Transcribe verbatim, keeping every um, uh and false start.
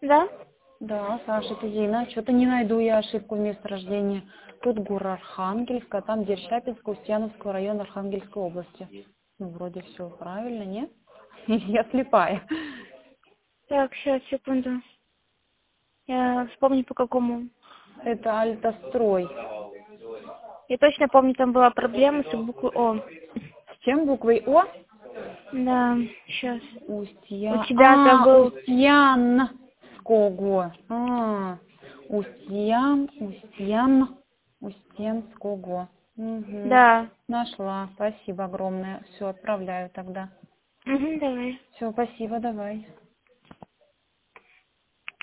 Да? Да, Саша, это Зина. Что-то не найду я ошибку в месторождении. Тут город Архангельск, а там Дершапинск, Устьяновского района Архангельской области. Ну, вроде все правильно, не? Я слепая. Так, сейчас, секунду. Я вспомню по какому. Это Альтострой. Я точно помню, там была проблема с буквой О. С чем буквой О? Да, сейчас. У Устья... тебя-то А, был... Устьянского. А, Устьян, Устьян, Устьянского. Угу. Да. Нашла. Спасибо огромное. Все, отправляю тогда. Угу, давай. Все, спасибо, давай.